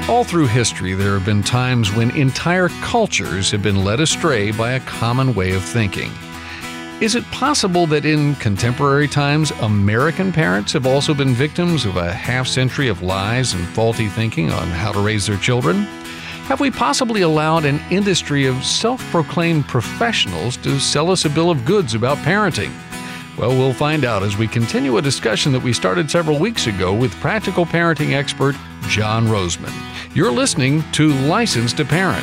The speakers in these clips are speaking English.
All through history, there have been times when entire cultures have been led astray by a common way of thinking. Is it possible that in contemporary times, American parents have also been victims of a half-century of lies and faulty thinking on how to raise their children? Have we possibly allowed an industry of self-proclaimed professionals to sell us a bill of goods about parenting? Well, we'll find out as we continue a discussion that we started several weeks ago with practical parenting expert John Rosemond. You're listening to License to Parent.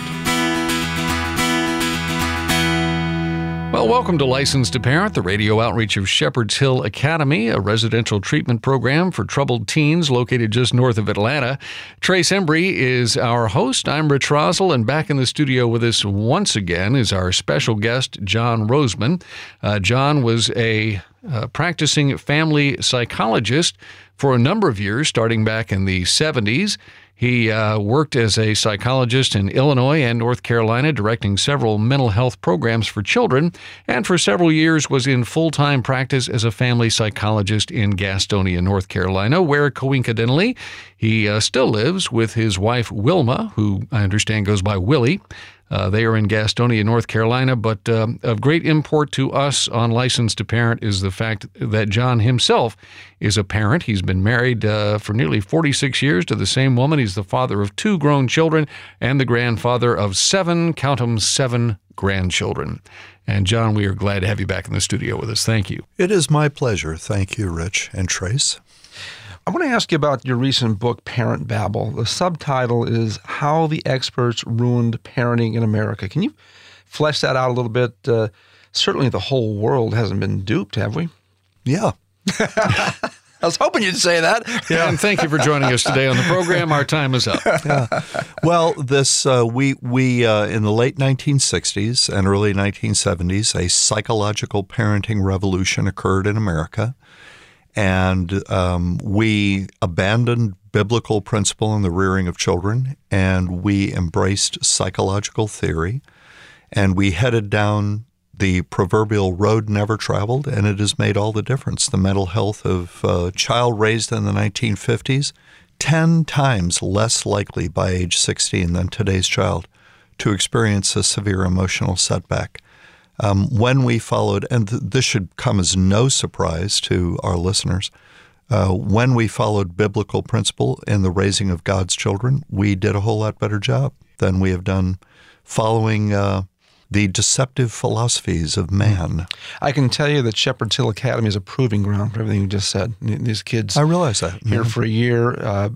Well, welcome to License to Parent, the radio outreach of Shepherd's Hill Academy, a residential treatment program for troubled teens located just north of Atlanta. Trace Embry is our host. I'm Rich Rosell, and back in the studio with us once again is our special guest, John Rosemond. John was a practicing family psychologist for a number of years, starting back in the 70s. He worked as a psychologist in Illinois and North Carolina, directing several mental health programs for children, and for several years was in full-time practice as a family psychologist in Gastonia, North Carolina, where coincidentally he still lives with his wife, Wilma, who I understand goes by Willie. They are in Gastonia, North Carolina, but of great import to us on License to Parent is the fact that John himself is a parent. He's been married for nearly 46 years to the same woman. He's the father of 2 grown children and the grandfather of 7, count 'em, 7 grandchildren. And John, we are glad to have you back in the studio with us. Thank you. It is my pleasure. Thank you, Rich and Trace. I want to ask you about your recent book, Parent Babble. The subtitle is How the Experts Ruined Parenting in America. Can you flesh that out a little bit? Certainly the whole world hasn't been duped, have we? Yeah. I was hoping you'd say that. Yeah. And thank you for joining us today on the program. Our time is up. Well, this we in the late 1960s and early 1970s, a psychological parenting revolution occurred in America. And we abandoned biblical principle in the rearing of children, and we embraced psychological theory, and we headed down the proverbial road never traveled, and it has made all the difference. The mental health of a child raised in the 1950s, 10 times less likely by age 16 than today's child to experience a severe emotional setback. When we followed, and this should come as no surprise to our listeners, when we followed biblical principle in the raising of God's children, we did a whole lot better job than we have done following the deceptive philosophies of man. I can tell you that Shepherd's Hill Academy is a proving ground for everything you just said. These kids I realize that. Here for a year.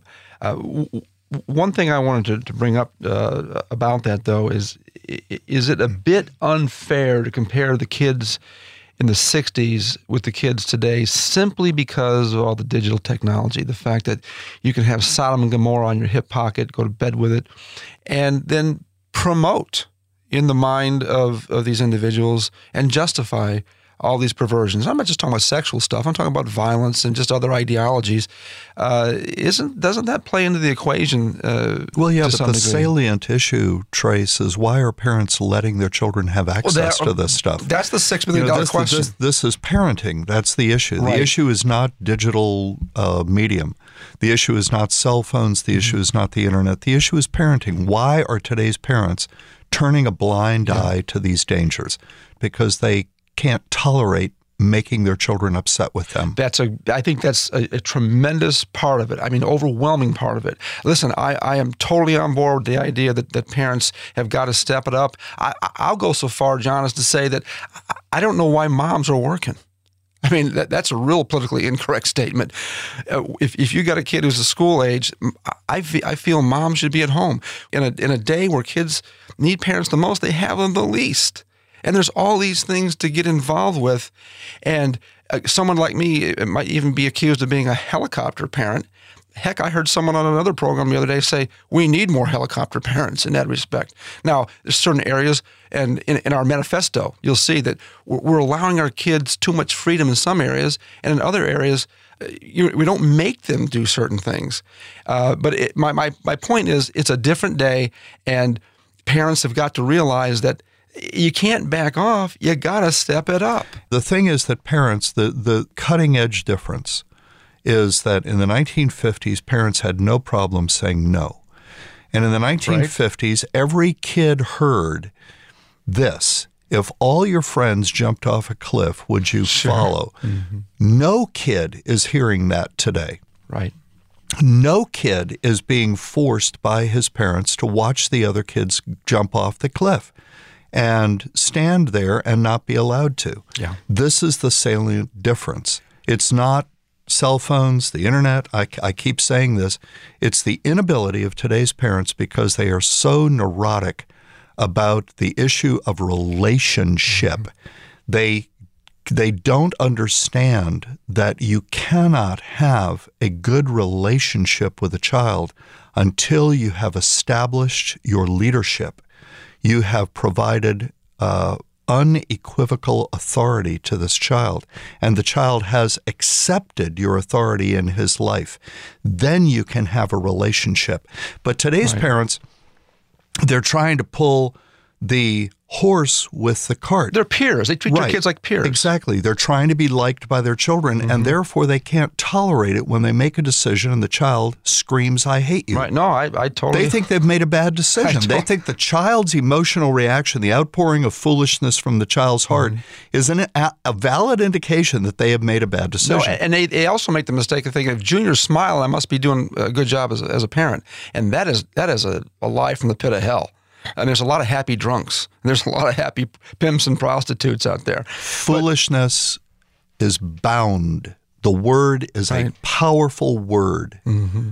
One thing I wanted to bring up about that, though, is it a bit unfair to compare the kids in the 60s with the kids today simply because of all the digital technology, the fact that you can have Sodom and Gomorrah on your hip pocket, go to bed with it, and then promote in the mind of these individuals and justify all these perversions? I'm not just talking about sexual stuff. I'm talking about violence and just other ideologies. Doesn't that play into the equation? Well, yeah, to but some the degree? salient issue, Trace, is why are parents letting their children have access to this stuff? That's the $6 million question. This is parenting. That's the issue. Right. The issue is not digital medium. The issue is not cell phones. The issue is not the internet. The issue is parenting. Why are today's parents turning a blind eye to these dangers? Because they can't tolerate making their children upset with them. I think that's a tremendous part of it. I mean, overwhelming part of it. Listen, I am totally on board with the idea that parents have got to step it up. I'll go so far, John, as to say that I don't know why moms are working. I mean, that's a real politically incorrect statement. If you got a kid who's a school age, I feel moms should be at home. In a day where kids need parents the most, they have them the least. And there's all these things to get involved with. And someone like me might even be accused of being a helicopter parent. Heck, I heard someone on another program the other day say, we need more helicopter parents in that respect. Now, there's certain areas, and in our manifesto, you'll see that we're allowing our kids too much freedom in some areas, and in other areas, we don't make them do certain things. But my point is, it's a different day, and parents have got to realize that you can't back off. You got to step it up. The thing is that parents, the cutting edge difference is that in the 1950s, parents had no problem saying no. And in the 1950s, every kid heard this: if all your friends jumped off a cliff, would you follow? Mm-hmm. No kid is hearing that today. Right. No kid is being forced by his parents to watch the other kids jump off the cliff and stand there and not be allowed to. Yeah. This is the salient difference. It's not cell phones, the internet. I keep saying this. It's the inability of today's parents, because they are so neurotic about the issue of relationship. Mm-hmm. They don't understand that you cannot have a good relationship with a child until you have established your leadership. You have provided unequivocal authority to this child, and the child has accepted your authority in his life. Then you can have a relationship. But today's parents, they're trying to pull the horse with the cart. They're peers. They treat their kids like peers. Exactly. They're trying to be liked by their children, and therefore they can't tolerate it when they make a decision and the child screams, "I hate you." Right. No, I totally... They think they've made a bad decision. They think the child's emotional reaction, the outpouring of foolishness from the child's heart, is a valid indication that they have made a bad decision. No, and they also make the mistake of thinking, if Junior's smiling, I must be doing a good job as a parent. And that is a lie from the pit of hell. And there's a lot of happy drunks. There's a lot of happy pimps and prostitutes out there. Foolishness is bound. The word is a powerful word,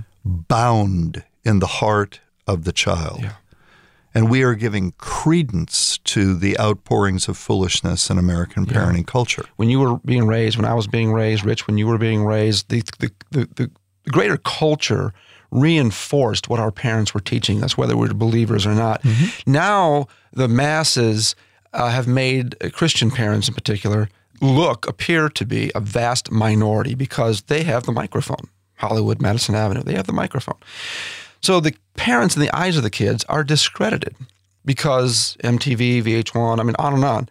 bound in the heart of the child. Yeah. And we are giving credence to the outpourings of foolishness in American parenting culture. When you were being raised, when I was being raised, Rich, when you were being raised, the greater culture reinforced what our parents were teaching us, whether we were believers or not. Now the masses have made Christian parents in particular appear to be a vast minority because they have the microphone. Hollywood, Madison Avenue, they have the microphone. So the parents in the eyes of the kids are discredited because MTV, VH1, on and on.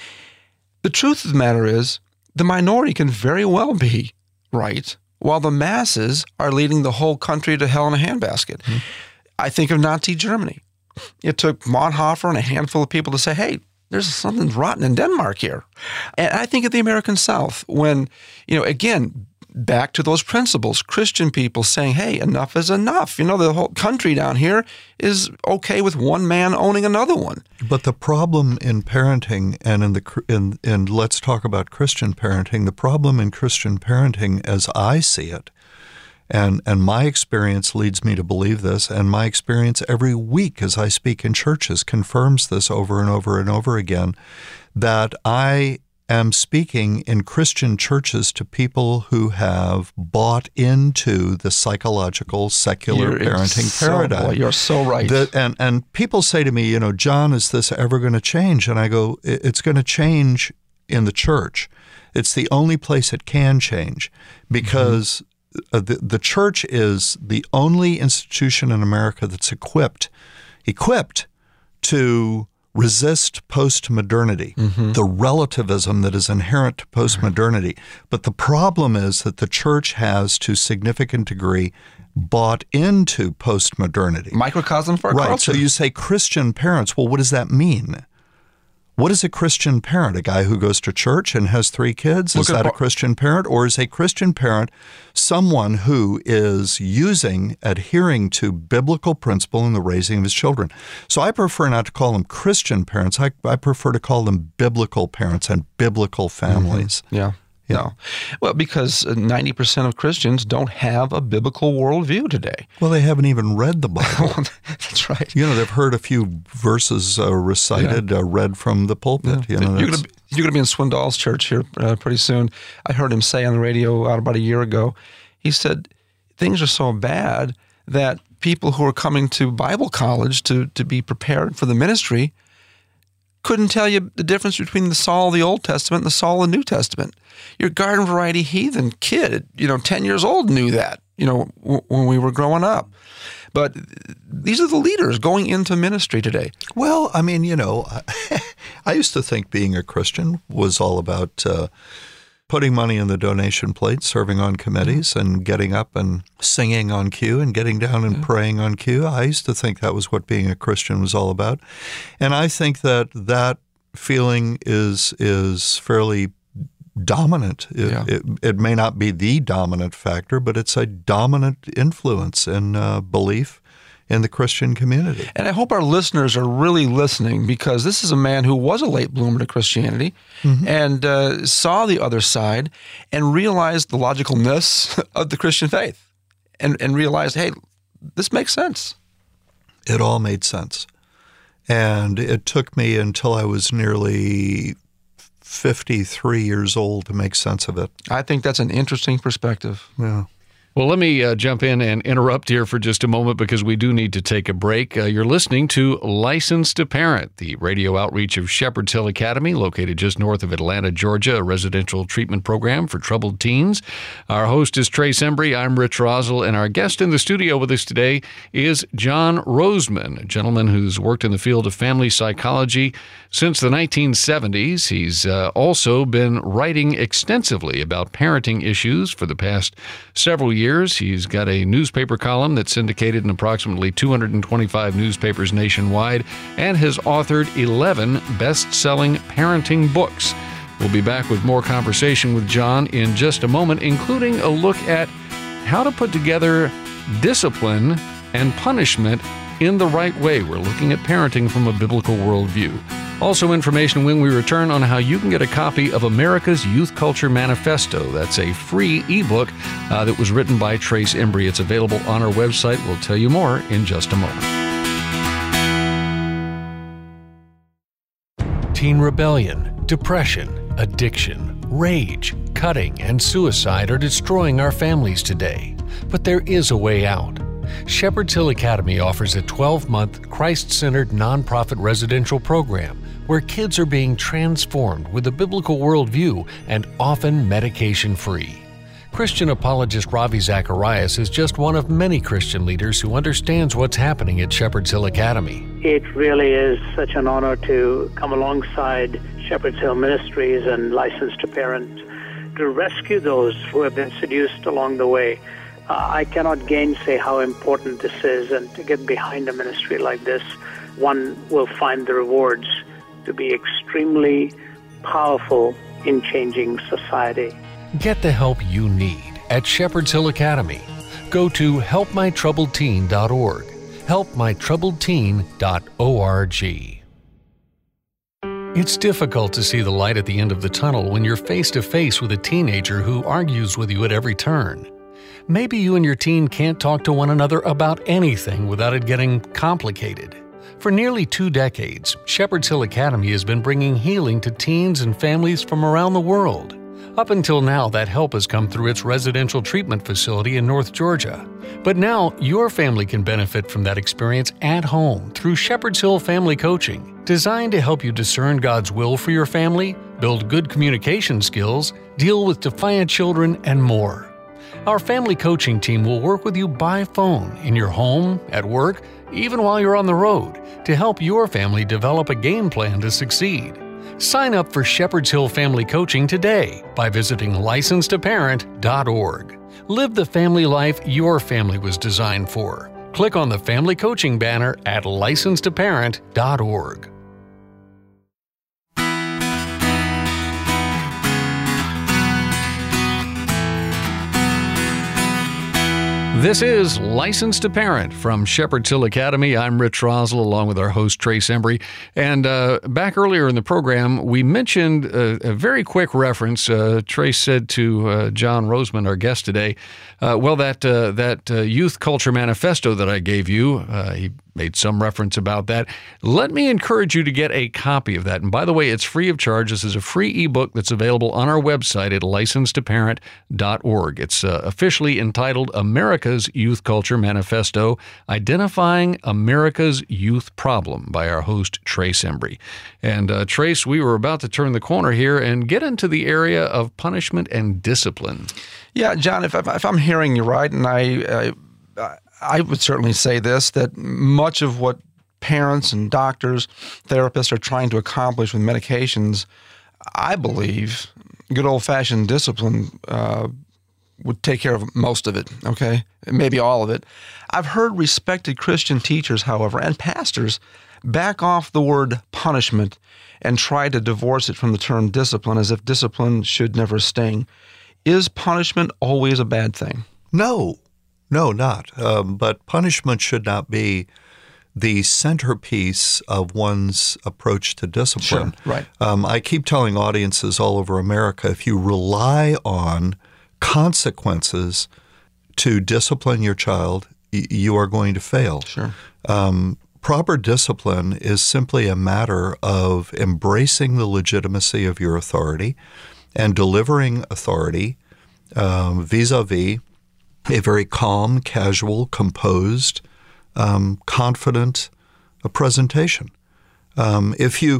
The truth of the matter is the minority can very well be right, while the masses are leading the whole country to hell in a handbasket. I think of Nazi Germany. It took Bonhoeffer and a handful of people to say, hey, there's something rotten in Denmark here. And I think of the American South when, again, back to those principles, Christian people saying, hey, enough is enough. The whole country down here is okay with one man owning another one. But the problem in parenting and let's talk about Christian parenting, the problem in Christian parenting as I see it, and my experience leads me to believe this, and my experience every week as I speak in churches confirms this over and over and over again, that I am speaking in Christian churches to people who have bought into the psychological, secular parenting paradigm. Boy, you're so right. And people say to me, John, is this ever going to change? And I go, it's going to change in the church. It's the only place it can change, because the church is the only institution in America that's equipped to resist postmodernity, the relativism that is inherent to postmodernity. But the problem is that the church has, to a significant degree, bought into postmodernity. Microcosm for our culture. Right. So you say Christian parents. Well, what does that mean? What is a Christian parent? A guy who goes to church and has 3 kids? Is that a Christian parent? Or is a Christian parent someone who is adhering to biblical principle in the raising of his children? So I prefer not to call them Christian parents. I prefer to call them biblical parents and biblical families. Yeah. No. Well, because 90% of Christians don't have a biblical worldview today. Well, they haven't even read the Bible. That's right. They've heard a few verses recited, read from the pulpit. You're going to be in Swindoll's church here pretty soon. I heard him say on the radio about a year ago, he said, things are so bad that people who are coming to Bible college to be prepared for the ministry couldn't tell you the difference between the Saul of the Old Testament and the Saul of the New Testament. Your garden variety heathen kid, 10 years old knew that, when we were growing up. But these are the leaders going into ministry today. Well, I mean, I used to think being a Christian was all about, putting money in the donation plate, serving on committees, and getting up and singing on cue and getting down and praying on cue. I used to think that was what being a Christian was all about. And I think that feeling is fairly dominant. It may not be the dominant factor, but it's a dominant influence in belief in the Christian community. And I hope our listeners are really listening, because this is a man who was a late bloomer to Christianity and saw the other side and realized the logicalness of the Christian faith and realized, hey, this makes sense. It all made sense. And it took me until I was nearly 53 years old to make sense of it. I think that's an interesting perspective. Yeah. Well, let me jump in and interrupt here for just a moment, because we do need to take a break. You're listening to Licensed to Parent, the radio outreach of Shepherd's Hill Academy, located just north of Atlanta, Georgia, a residential treatment program for troubled teens. Our host is Trace Embry. I'm Rich Rosell, and our guest in the studio with us today is John Rosemond, a gentleman who's worked in the field of family psychology since the 1970s. He's also been writing extensively about parenting issues for the past several years. He's got a newspaper column that's syndicated in approximately 225 newspapers nationwide and has authored 11 best-selling parenting books. We'll be back with more conversation with John in just a moment, including a look at how to put together discipline and punishment in the right way. We're looking at parenting from a biblical worldview. Also, information when we return on how you can get a copy of America's Youth Culture Manifesto. That's a free ebook that was written by Trace Embry. It's available on our website. We'll tell you more in just a moment. Teen rebellion, depression, addiction, rage, cutting, and suicide are destroying our families today. But there is a way out. Shepherd's Hill Academy offers a 12-month, Christ-centered nonprofit residential program where kids are being transformed with a biblical worldview and often medication-free. Christian apologist Ravi Zacharias is just one of many Christian leaders who understands what's happening at Shepherd's Hill Academy. It really is such an honor to come alongside Shepherd's Hill Ministries and Licensed to Parent to rescue those who have been seduced along the way. I cannot gainsay how important this is, and to get behind a ministry like this, one will find the rewards to be extremely powerful in changing society. Get the help you need at Shepherd's Hill Academy. Go to helpmytroubledteen.org. helpmytroubledteen.org. It's difficult to see the light at the end of the tunnel when you're face to face with a teenager who argues with you at every turn. Maybe you and your teen can't talk to one another about anything without it getting complicated. For nearly 2 decades, Shepherd's Hill Academy has been bringing healing to teens and families from around the world. Up until now, that help has come through its residential treatment facility in North Georgia. But now, your family can benefit from that experience at home through Shepherd's Hill Family Coaching, designed to help you discern God's will for your family, build good communication skills, deal with defiant children, and more. Our family coaching team will work with you by phone, in your home, at work, even while you're on the road, to help your family develop a game plan to succeed. Sign up for Shepherd's Hill Family Coaching today by visiting licensedtoparent.org. Live the family life your family was designed for. Click on the Family Coaching banner at licensedtoparent.org. This is Licensed to Parent from Shepherd's Hill Academy. I'm Rich Rosell, along with our host, Trace Embry. And back earlier in the program, we mentioned a very quick reference. Trace said to John Rosemond, our guest today, that Youth Culture Manifesto that I gave you, he made some reference about that. Let me encourage you to get a copy of that. And by the way, it's free of charge. This is a free ebook that's available on our website at licensedtoparent.org. It's officially entitled America's Youth Culture Manifesto, Identifying America's Youth Problem by our host, Trace Embry. And Trace, we were about to turn the corner here and get into the area of punishment and discipline. Yeah, John, if I'm hearing you right, and I would certainly say this, that much of what parents and doctors, therapists are trying to accomplish with medications, I believe, good old-fashioned discipline would take care of most of it, okay? Maybe all of it. I've heard respected Christian teachers, however, and pastors back off the word punishment and try to divorce it from the term discipline as if discipline should never sting. Is punishment always a bad thing? No, not. But punishment should not be the centerpiece of one's approach to discipline. Sure, right. I keep telling audiences all over America, if you rely on consequences to discipline your child, you are going to fail. Sure. Proper discipline is simply a matter of embracing the legitimacy of your authority and delivering authority vis-a-vis a very calm, casual, composed, confident presentation. And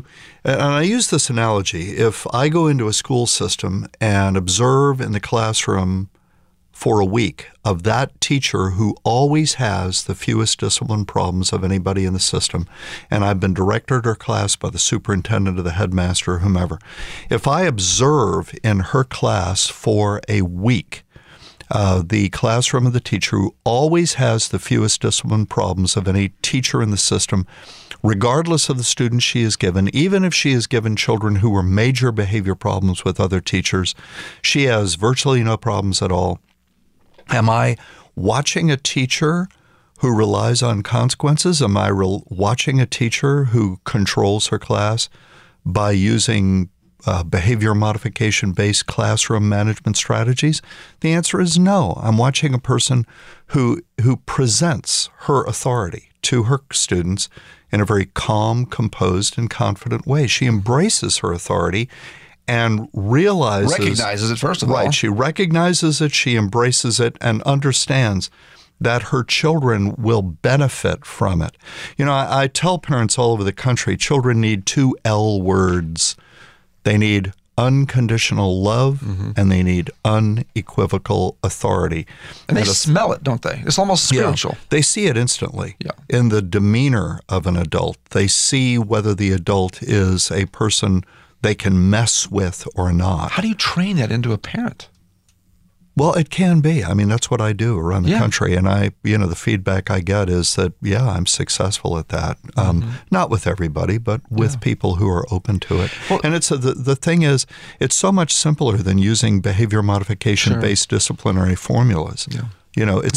I use this analogy, if I go into a school system and observe in the classroom for a week of that teacher who always has the fewest discipline problems of anybody in the system, and I've been director of her class by the superintendent or the headmaster or whomever, if I observe in her class for a week the classroom of the teacher who always has the fewest discipline problems of any teacher in the system, regardless of the students she is given, even if she is given children who were major behavior problems with other teachers, she has virtually no problems at all. Am I watching a teacher who relies on consequences? Am I watching a teacher who controls her class by using behavior modification-based classroom management strategies? The answer is no. I'm watching a person who presents her authority to her students in a very calm, composed, and confident way. She embraces her authority and recognizes it, first of all. Right. She recognizes it, she embraces it, and understands that her children will benefit from it. You know, I tell parents all over the country, children need 2 L words. They need unconditional love, and they need unequivocal authority. And they smell it, don't they? It's almost spiritual. Yeah, they see it instantly in the demeanor of an adult. They see whether the adult is a person they can mess with or not. How do you train that into a parent? Well, it can be. I mean, that's what I do around the country. And the feedback I get is that, I'm successful at that. Not with everybody, but with people who are open to it. Well, and it's the thing is, it's so much simpler than using behavior modification-based disciplinary formulas. Yeah. You know,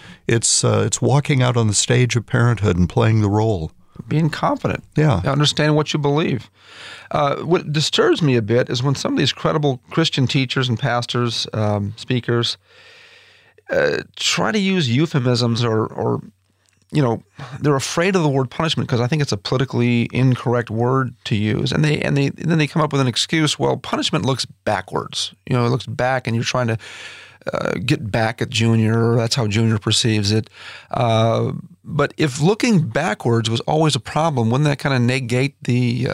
it's walking out on the stage of parenthood and playing the role. Being confident. Yeah. Understanding what you believe. What disturbs me a bit is when some of these credible Christian teachers and pastors, speakers, try to use euphemisms or they're afraid of the word punishment because I think it's a politically incorrect word to use. And then they come up with an excuse, well, punishment looks backwards. You know, it looks back and you're trying to get back at Junior. That's how Junior perceives it. But if looking backwards was always a problem, wouldn't that kind of negate the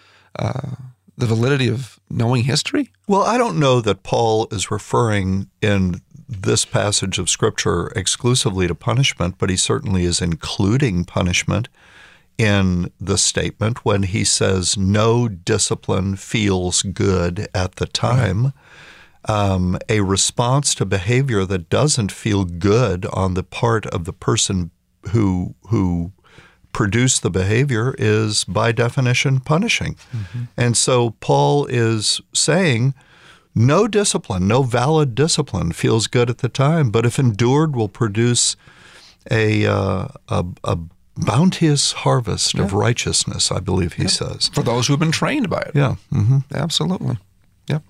validity of knowing history? Well, I don't know that Paul is referring in this passage of Scripture exclusively to punishment, but he certainly is including punishment in the statement when he says no discipline feels good at the time. A response to behavior that doesn't feel good on the part of the person who produced the behavior is by definition punishing. And so Paul is saying no discipline, no valid discipline feels good at the time, but if endured will produce a bounteous harvest of righteousness, I believe he says. For those who have been trained by it. Yeah. Absolutely. Yeah.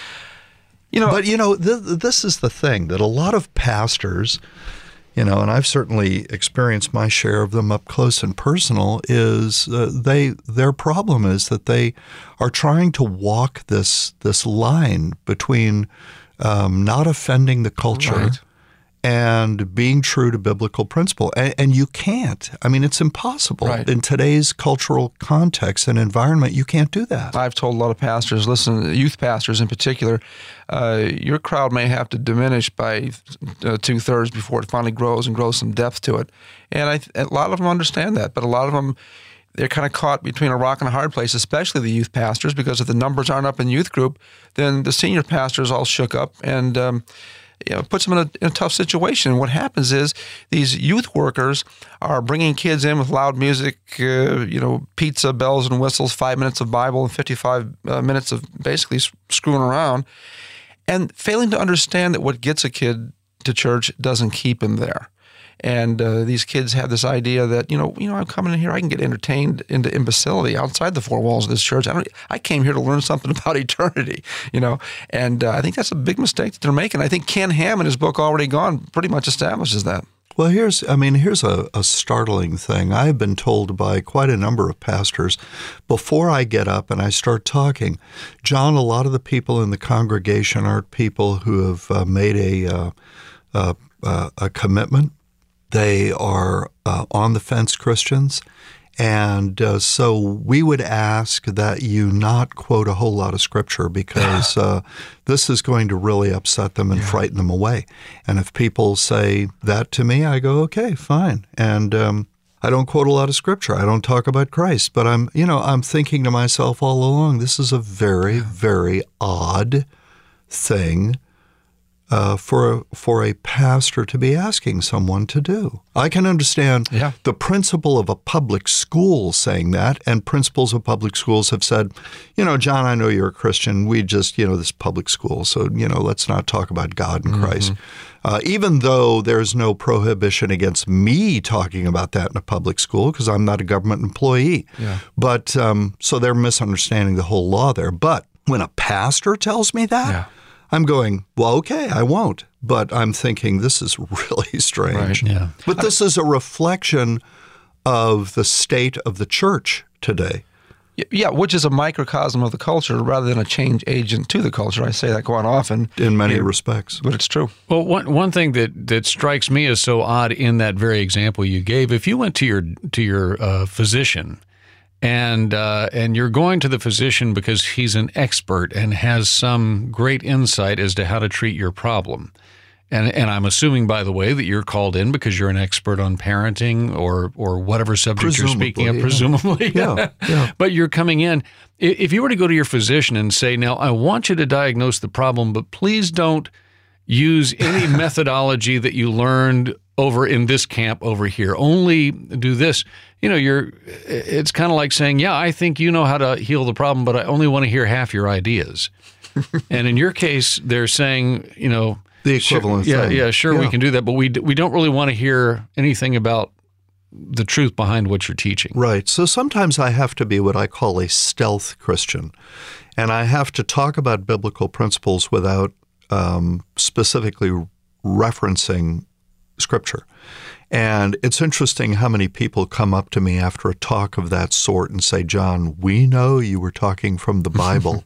But this is the thing, that a lot of pastors, and I've certainly experienced my share of them up close and personal, is their problem is that they are trying to walk this line between not offending the culture and being true to biblical principle. And you can't. I mean, it's impossible. Right. In today's cultural context and environment, you can't do that. I've told a lot of pastors, listen, youth pastors in particular, your crowd may have to diminish by 2/3 before it finally grows and grows some depth to it. And a lot of them understand that, but a lot of them they're kind of caught between a rock and a hard place, especially the youth pastors, because if the numbers aren't up in youth group, then the senior pastors all shook up and puts them in a tough situation. And what happens is these youth workers are bringing kids in with loud music, pizza, bells and whistles, 5 minutes of Bible and 55 minutes of basically screwing around, and failing to understand that what gets a kid to church doesn't keep him there. And these kids have this idea that, I'm coming in here, I can get entertained into imbecility outside the four walls of this church. I came here to learn something about eternity, And I think that's a big mistake that they're making. I think Ken Ham in his book Already Gone pretty much establishes that. Well, here's a startling thing. I've been told by quite a number of pastors, before I get up and I start talking, John, a lot of the people in the congregation aren't people who have made a commitment. They are on-the-fence Christians, and so we would ask that you not quote a whole lot of Scripture because this is going to really upset them and frighten them away. And if people say that to me, I go, okay, fine. And I don't quote a lot of Scripture. I don't talk about Christ. But I'm thinking to myself all along, this is a very, very odd thing for a pastor to be asking someone to do. I can understand the principle of a public school saying that, and principals of public schools have said, John, I know you're a Christian. We just, this public school, so, let's not talk about God and Christ. Even though there's no prohibition against me talking about that in a public school because I'm not a government employee. Yeah. But so they're misunderstanding the whole law there. But when a pastor tells me that, I'm going, well, okay, I won't. But I'm thinking this is really strange. Right, yeah. But this is a reflection of the state of the church today. Yeah, which is a microcosm of the culture rather than a change agent to the culture. I say that quite often. In many respects. But it's true. Well, one thing that strikes me as so odd in that very example you gave, if you went to your physician and you're going to the physician because he's an expert and has some great insight as to how to treat your problem. And I'm assuming, by the way, that you're called in because you're an expert on parenting or whatever subject you're speaking of, presumably. Yeah. But you're coming in. If you were to go to your physician and say, now, I want you to diagnose the problem, but please don't use any methodology that you learned over in this camp over here. Only do this. It's kind of like saying, yeah, I think you know how to heal the problem, but I only want to hear half your ideas. And in your case, they're saying, the equivalent thing. Sure, we can do that, but we don't really want to hear anything about the truth behind what you're teaching. Right. So sometimes I have to be what I call a stealth Christian, and I have to talk about biblical principles without specifically referencing Scripture. And it's interesting how many people come up to me after a talk of that sort and say, John, we know you were talking from the Bible.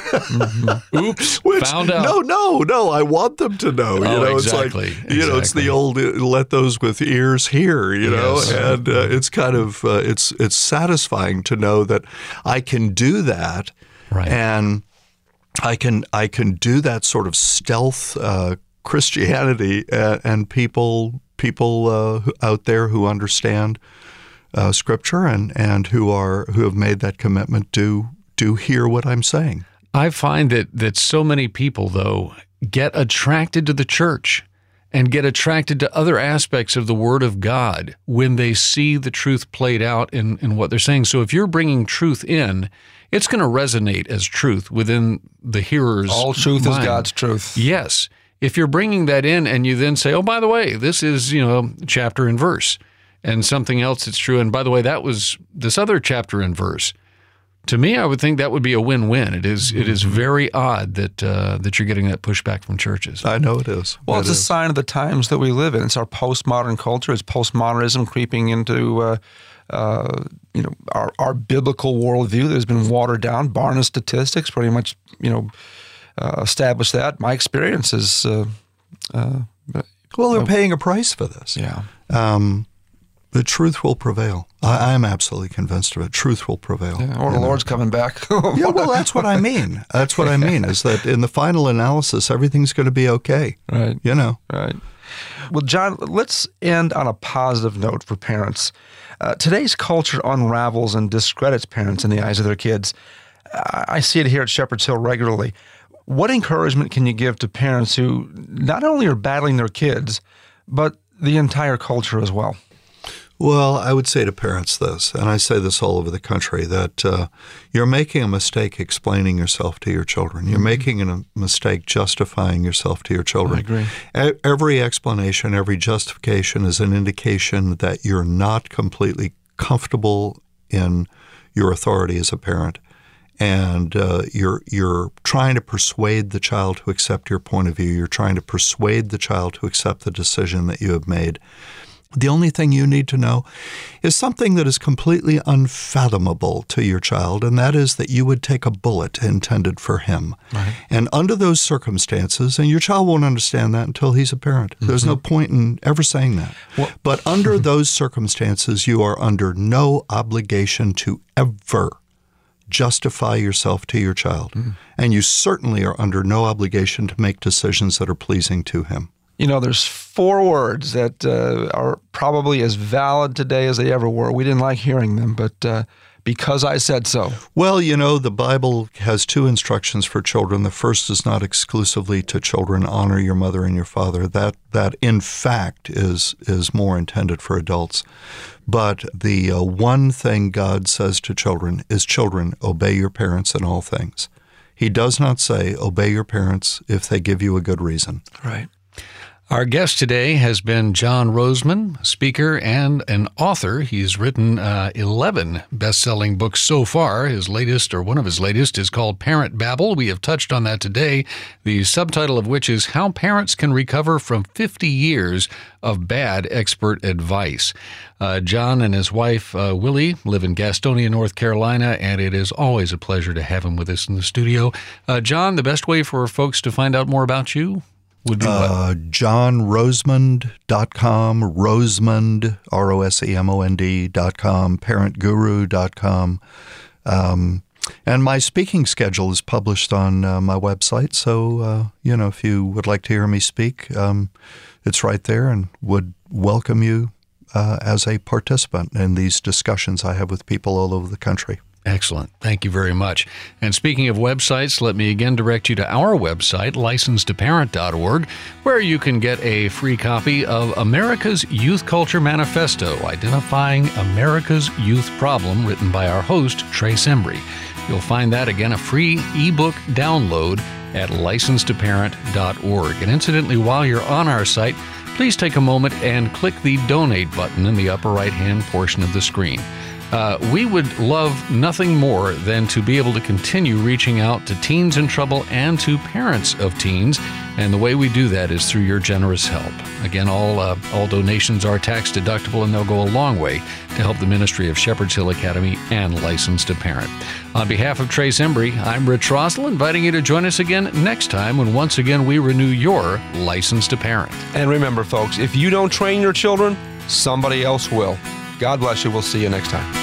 Oops! Found out. No. I want them to know. Exactly. It's like it's the old "let those with ears hear." Yes. And it's kind of it's satisfying to know that I can do that, right. And I can do that sort of stealth Christianity, and people out there who understand Scripture and who have made that commitment do hear what I'm saying. I find that so many people, though, get attracted to the church and get attracted to other aspects of the Word of God when they see the truth played out in what they're saying. So if you're bringing truth in, it's going to resonate as truth within the hearer's All truth mind. is God's truth. Yes. If you're bringing that in and you then say, oh, by the way, this is, chapter and verse, and something else that's true, and by the way, that was this other chapter and verse. To me, I would think that would be a win-win. It is very odd that you're getting that pushback from churches. I know it is. Well, it's a sign of the times that we live in. It's our postmodern culture. It's postmodernism creeping into our biblical worldview that has been watered down. Barna statistics pretty much established that. My experience is they're paying a price for this. Yeah. The truth will prevail. I am absolutely convinced of it. Truth will prevail. Yeah, or the Lord's coming back. Yeah, well, that's what I mean. That's what I mean, is that in the final analysis, everything's going to be okay. Right. Right. Well, John, let's end on a positive note for parents. Today's culture unravels and discredits parents in the eyes of their kids. I see it here at Shepherd's Hill regularly. What encouragement can you give to parents who not only are battling their kids, but the entire culture as well? Well, I would say to parents this, and I say this all over the country, that you're making a mistake explaining yourself to your children. You're making a mistake justifying yourself to your children. I agree. Every explanation, every justification is an indication that you're not completely comfortable in your authority as a parent. And you're trying to persuade the child to accept your point of view. You're trying to persuade the child to accept the decision that you have made. The only thing you need to know is something that is completely unfathomable to your child, and that is that you would take a bullet intended for him. Right. And under those circumstances, and your child won't understand that until he's a parent. Mm-hmm. There's no point in ever saying that. Well, but under those circumstances, you are under no obligation to ever justify yourself to your child. Mm. And you certainly are under no obligation to make decisions that are pleasing to him. You know, there's 4 words that are probably as valid today as they ever were. We didn't like hearing them, but because I said so. Well, you know, the Bible has 2 instructions for children. The first is not exclusively to children, honor your mother and your father. That in fact is more intended for adults. But the one thing God says to children is, children, obey your parents in all things. He does not say, obey your parents if they give you a good reason. Right. Our guest today has been John Rosemond, speaker and an author. He's written 11 best-selling books so far. His latest, or one of his latest, is called Parent Babble. We have touched on that today, the subtitle of which is How Parents Can Recover from 50 Years of Bad Expert Advice. John and his wife, Willie, live in Gastonia, North Carolina, and it is always a pleasure to have him with us in the studio. John, the best way for folks to find out more about you would be what? JohnRosemond.com, Rosemond, ROSEMOND.com, ParentGuru.com. And my speaking schedule is published on my website. So, if you would like to hear me speak, it's right there, and would welcome you as a participant in these discussions I have with people all over the country. Excellent. Thank you very much. And speaking of websites, let me again direct you to our website, licensedtoparent.org, where you can get a free copy of America's Youth Culture Manifesto, Identifying America's Youth Problem, written by our host, Trace Embry. You'll find that, again, a free ebook download at licensedtoparent.org. And incidentally, while you're on our site, please take a moment and click the donate button in the upper right-hand portion of the screen. We would love nothing more than to be able to continue reaching out to teens in trouble and to parents of teens, and the way we do that is through your generous help. Again, all donations are tax deductible, and they'll go a long way to help the ministry of Shepherd's Hill Academy and Licensed to Parent. On behalf of Trace Embry, I'm Rich Rosell, inviting you to join us again next time when once again we renew your License to Parent. And remember, folks, if you don't train your children, somebody else will. God bless you. We'll see you next time.